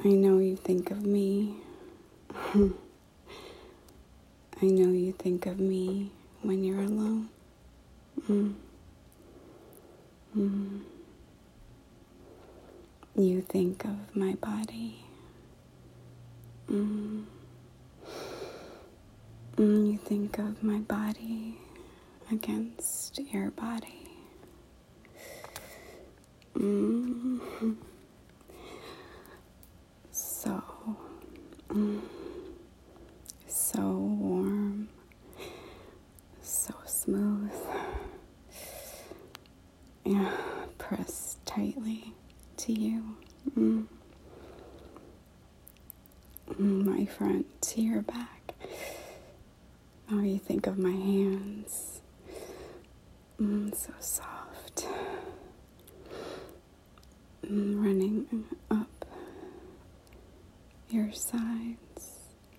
I know you think of me. I know you think of me when you're alone. You think of my body. You think of my body against your body. So warm, so smooth. Yeah, pressed tightly to you. My front to your back. Oh, you think of my hands. So soft. Running up your sides,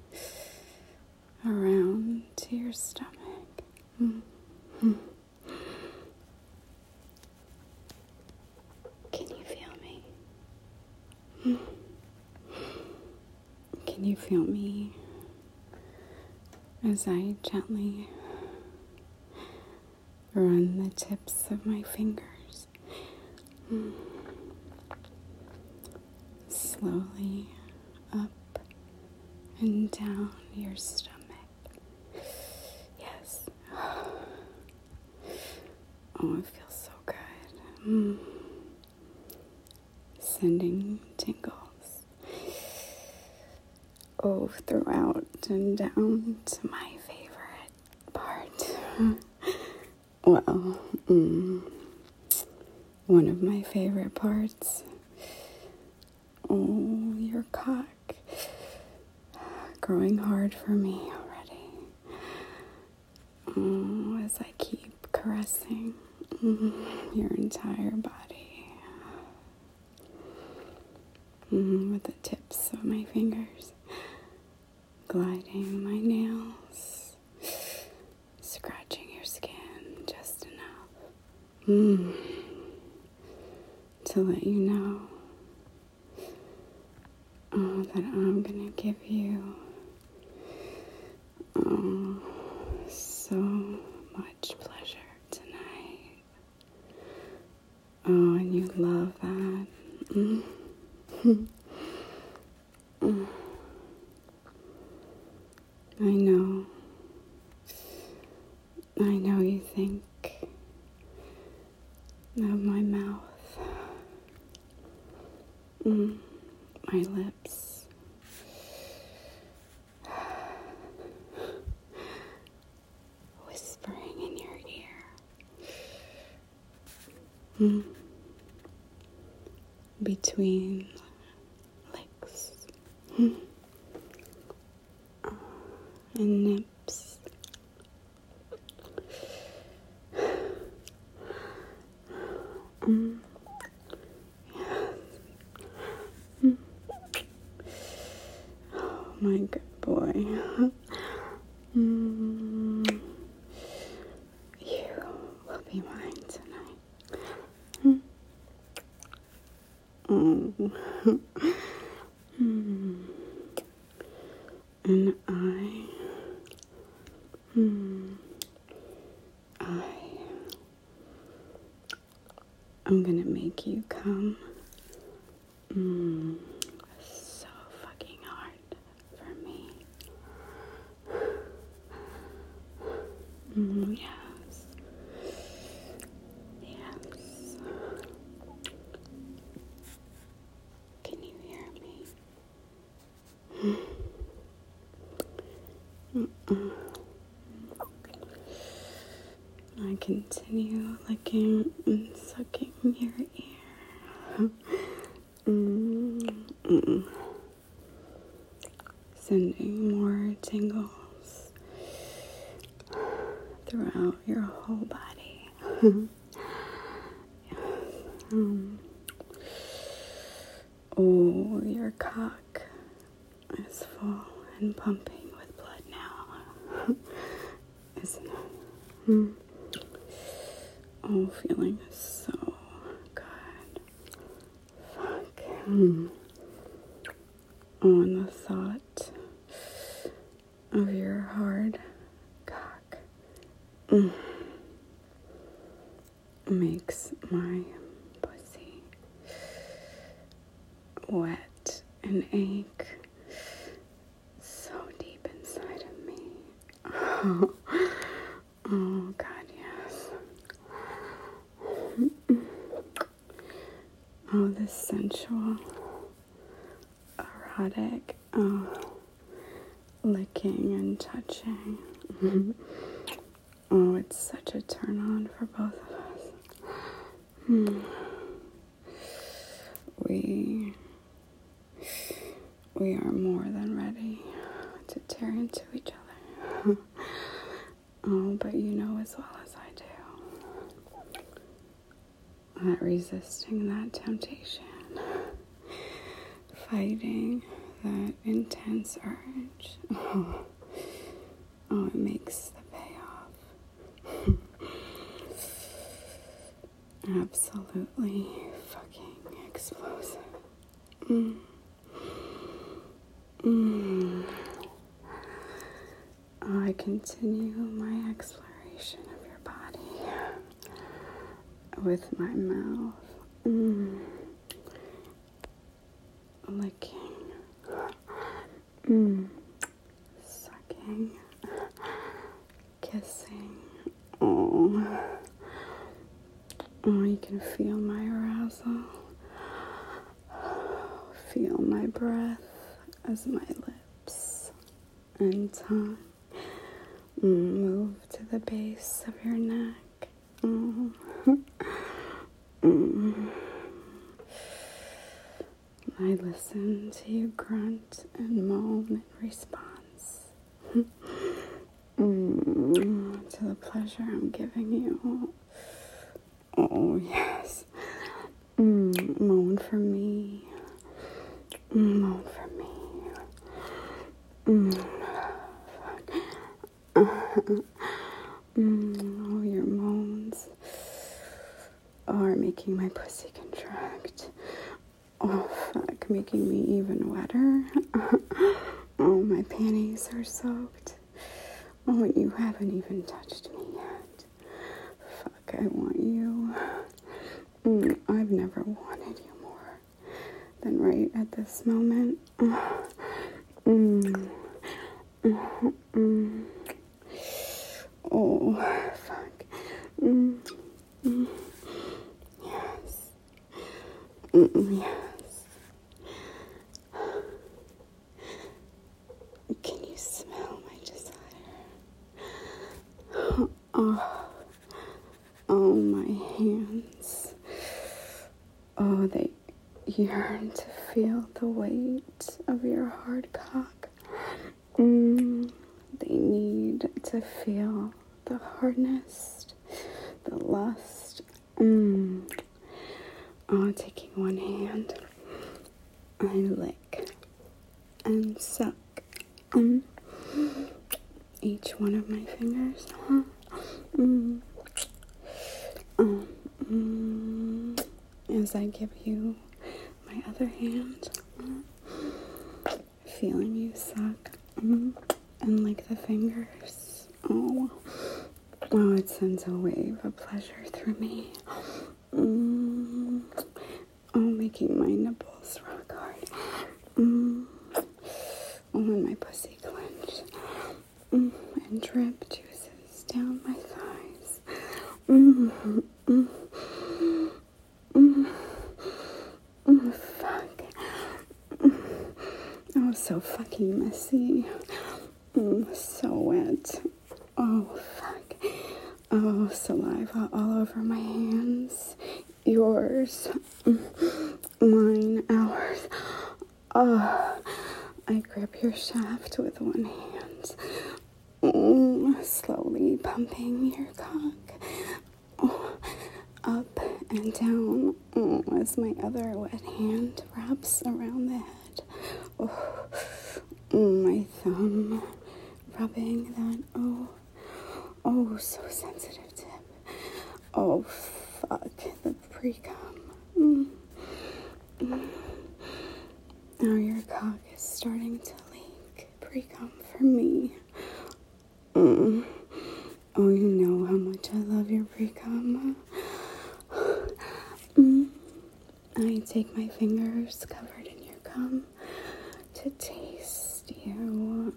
around to your stomach. Can you feel me? Can you feel me as I gently run the tips of my fingers slowly up and down your stomach? Yes. Oh, it feels so good. Sending tingles. Oh, throughout and down to my favorite part. Well, one of my favorite parts. Oh, your cock. Growing hard for me already. Oh, as I keep caressing your entire body. With the tips of my fingers. Gliding my nails, scratching your skin just enough to let you know that I'm gonna give you so much pleasure tonight. Oh, and you love that. I know you think of my mouth, my lips, whispering in your ear, between licks and nips. Oh, my good boy. You will be mine tonight. And I'm gonna make you come so fucking hard for me. Yes. Yes. Can you hear me? I continue licking and sucking your ear. Sending more tingles throughout your whole body. Oh, your cock is full and pumping with blood now. Isn't it? Oh, feeling so good. Fuck. on the thought of your hard cock makes my pussy wet and ache so deep inside of me. Oh God, yes. Oh, this sensual, erotic, licking and touching. Oh, it's such a turn on for both of us. We are more than ready to tear into each other. Oh, but you know as well as I do that resisting that temptation, fighting that intense urge, it makes the payoff absolutely fucking explosive. I continue my exploration of your body with my mouth, licking, sucking, kissing. Oh, you can feel my arousal. Feel my breath as my lips and tongue move to the base of your neck. I listen to you grunt and moan in response to the pleasure I'm giving you. Oh, yes. Moan for me. Moan for me. Oh, your moans are making my pussy contract. Oh, fuck, making me even wetter. Oh, my panties are soaked. Oh, and you haven't even touched me yet. Fuck, I want you. I've never wanted you more than right at this moment. Oh, fuck. Yes. Yes. Can you smell my desire? Oh, my hands. Oh, they yearn to feel the weight of your hard cock. They need to feel the hardness, the lust. Oh, taking one hand, I lick and suck each one of my fingers. As I give you my other hand, feeling you suck and lick the fingers. Oh, it sends a wave of pleasure through me. Making my nipples rock hard. And my pussy clench. And drip juices down my thighs. Fuck. Oh, so fucking messy. So wet. Oh, fuck. Oh, saliva all over my hands. Yours. Mine. Ours. Oh, I grip your shaft with one hand. Slowly pumping your cock. Up and down as my other wet hand wraps around the head. My thumb rubbing that so sensitive tip. Oh, fuck, the pre-cum. Now your cock is starting to leak pre-cum for me. Oh, you know how much I love your pre-cum. I take my fingers covered in your cum to taste you.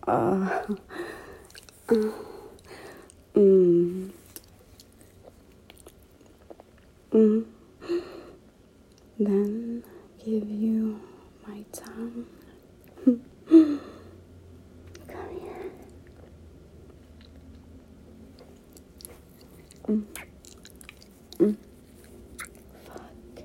Then give you my tongue. Come here. Fuck.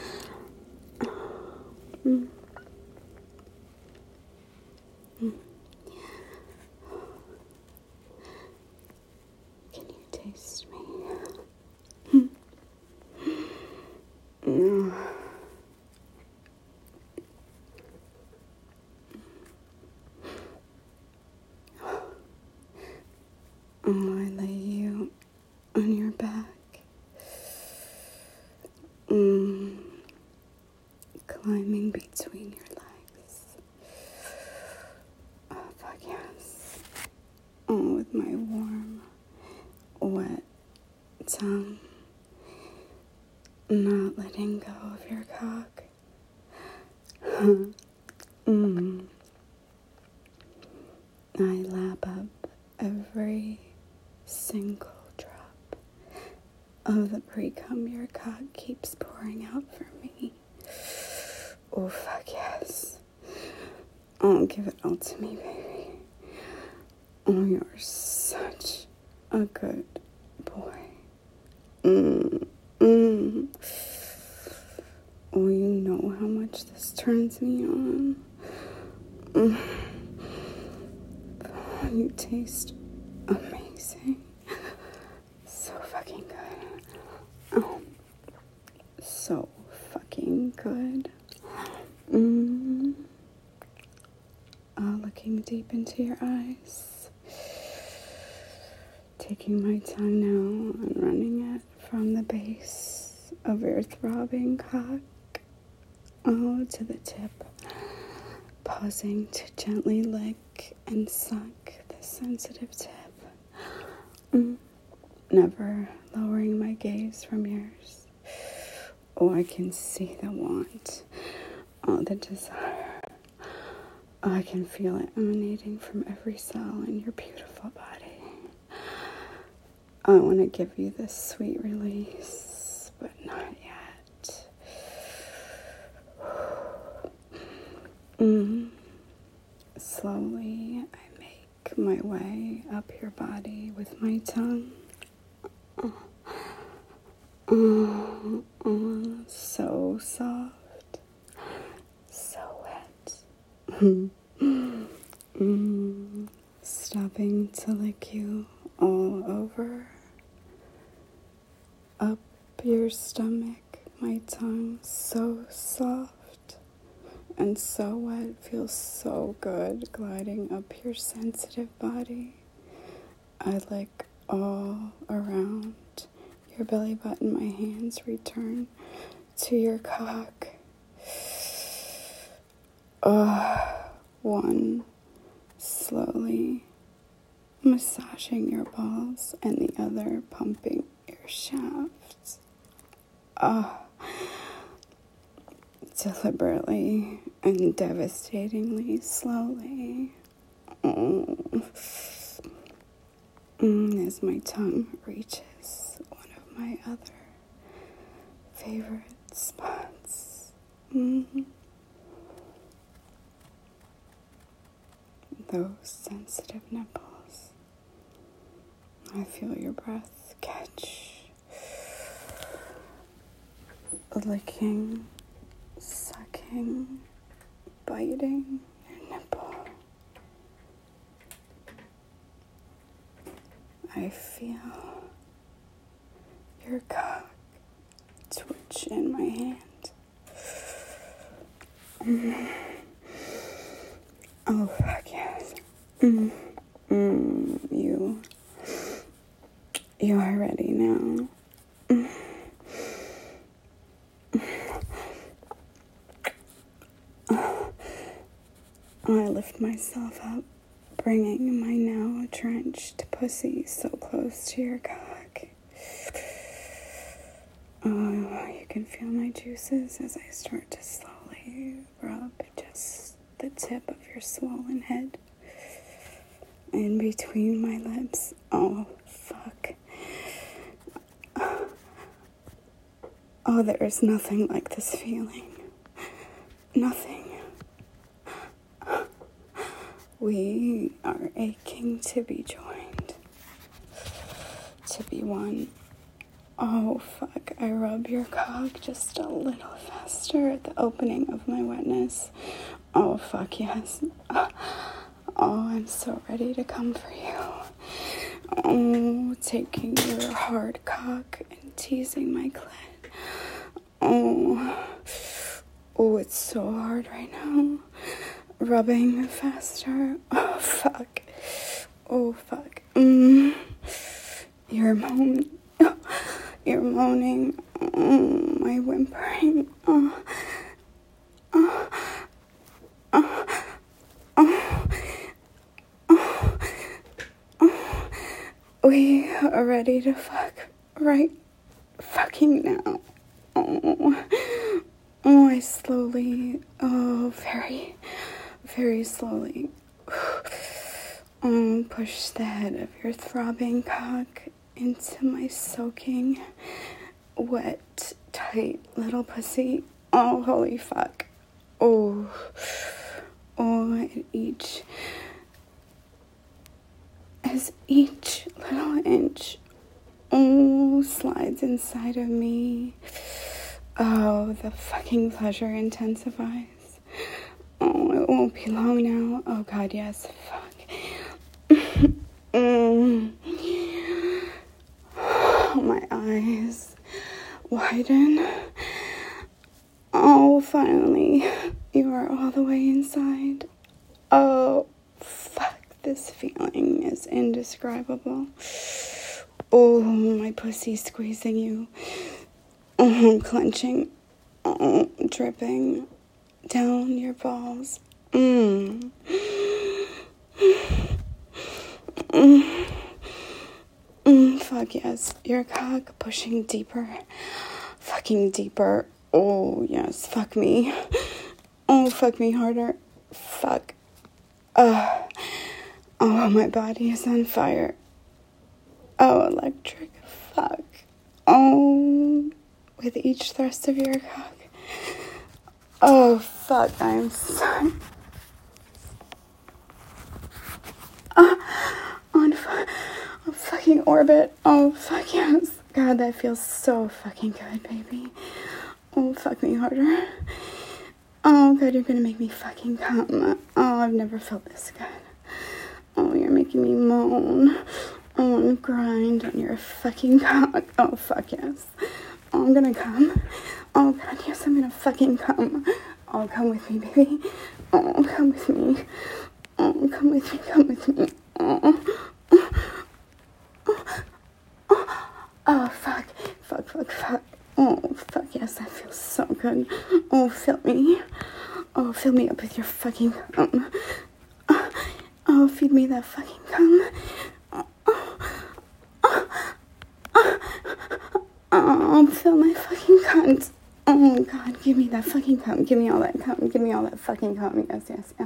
Can you taste me? I lay you on your back. Climbing between your legs. Oh, fuck yes. Oh, with my warm, wet tongue. Not letting go of your cock. I lap up every single drop of the pre-cum your cock keeps pouring out for me. Oh, fuck yes. Oh, give it all to me, baby. Oh, you're such a good boy. Oh, you know how much this turns me on. You taste amazing. So fucking good. Oh, so fucking good. Looking deep into your eyes. Taking my tongue now and running it from the base of your throbbing cock to the tip. Pausing to gently lick and suck the sensitive tip. Never lowering my gaze from yours. Oh, I can see the want. Oh, the desire. Oh, I can feel it emanating from every cell in your beautiful body. I want to give you this sweet release, but not yet. Slowly, I make my way up your body with my tongue. So soft, so wet. Stopping to lick you all over, up your stomach, my tongue so soft and so wet, feels so good, gliding up your sensitive body. I lick all around your belly button, my hands return to your cock. One, slowly massaging your balls and the other pumping your shafts. Deliberately and devastatingly slowly. As my tongue reaches one of my other favorite spots. Those sensitive nipples. I feel your breath catch. Licking, sucking, biting your nipple. I feel your cock twitch in my hand. Oh, fuck yes. You are ready now. I lift myself up, bringing my now drenched pussy so close to your cock. Oh, you can feel my juices as I start to slowly rub just the tip of your swollen head in between my lips. Oh, fuck. Oh, there is nothing like this feeling. Nothing. We are aching to be joined. To be one. Oh, fuck. I rub your cock just a little faster at the opening of my wetness. Oh, fuck, yes. Oh, I'm so ready to come for you. Oh, taking your hard cock and teasing my clit. Oh, it's so hard right now. Rubbing faster. Oh, fuck. Oh, fuck. You're moaning. You're moaning. My whimpering. We are ready to fuck right fucking now. I slowly, very, very slowly push the head of your throbbing cock into my soaking, wet, tight little pussy. Oh, holy fuck. Oh, and as each little inch, slides inside of me. Oh, the fucking pleasure intensifies. Oh, it won't be long now. Oh, God, yes. Fuck. My eyes widen. Oh, finally, you are all the way inside. Oh, fuck. This feeling is indescribable. Oh, my pussy squeezing you. Clenching. Dripping down your balls. Fuck yes. Your cock pushing deeper. Fucking deeper. Oh, yes. Fuck me. Oh, fuck me harder. Fuck. Oh, my body is on fire. Oh, electric. Fuck. Oh, with each thrust of your cock. Oh, fuck. I'm so... on fucking orbit. Oh, fuck yes. God, that feels so fucking good, baby. Oh, fuck me harder. Oh, God, you're gonna make me fucking come. Oh, I've never felt this good. Oh, you're making me moan. Oh, and grind on your fucking cock. Oh, fuck yes. Oh, I'm gonna come. Oh, God, yes, I'm gonna fucking come. Oh, come with me, baby. Oh, come with me. Oh, come with me, come with me. Oh, fuck. Fuck. Oh, fuck, yes, that feels so good. Oh, fill me. Oh, fill me up with your fucking cum. Oh, feed me that fucking cum. Oh, fill my fucking cunt. Oh, God, give me that fucking cum. Give me all that cum. Give me all that fucking cum. Yes.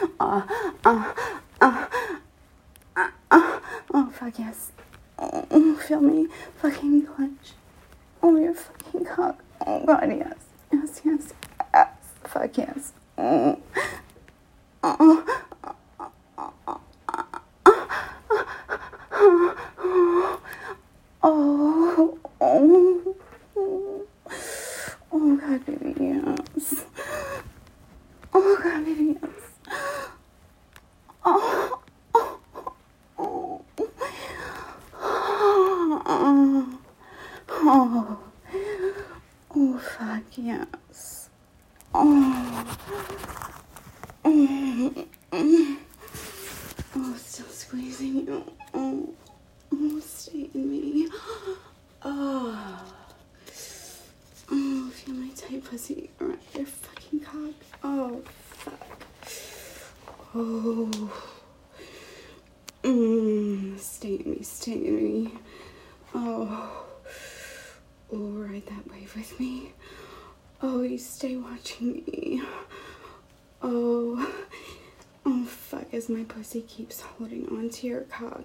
Oh, fuck, yes. Oh, feel me fucking clench. Oh, your fucking cock. Oh, God, yes. Fuck, yes. Oh. Oh, God, baby, yes. Oh, God, baby, yes. Oh, fuck, yes. Still squeezing you. Stay in me. Feel my tight pussy around your fucking cock. Oh, fuck. Oh. Stay in me, stay in me. Oh. Oh, ride that wave with me. Oh, you stay watching me. Oh. Oh, fuck, as my pussy keeps holding on to your cock.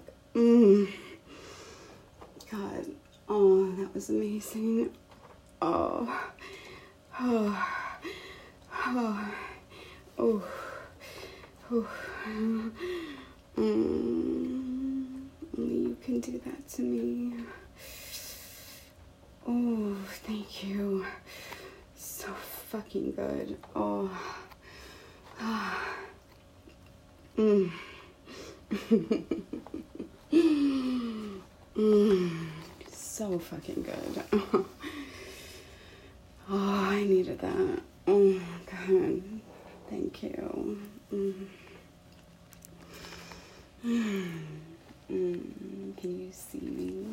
God. Oh, that was amazing. Oh. Oh. Oh. Oh. Oh. Only you can do that to me. Oh, thank you. So fucking good. Oh. So fucking good. Oh, I needed that. Oh, God. Thank you. Can you see me?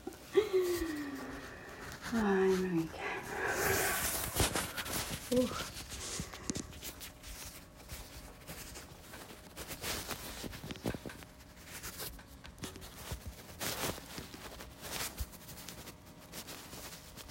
Oh, I know you can. Ooh.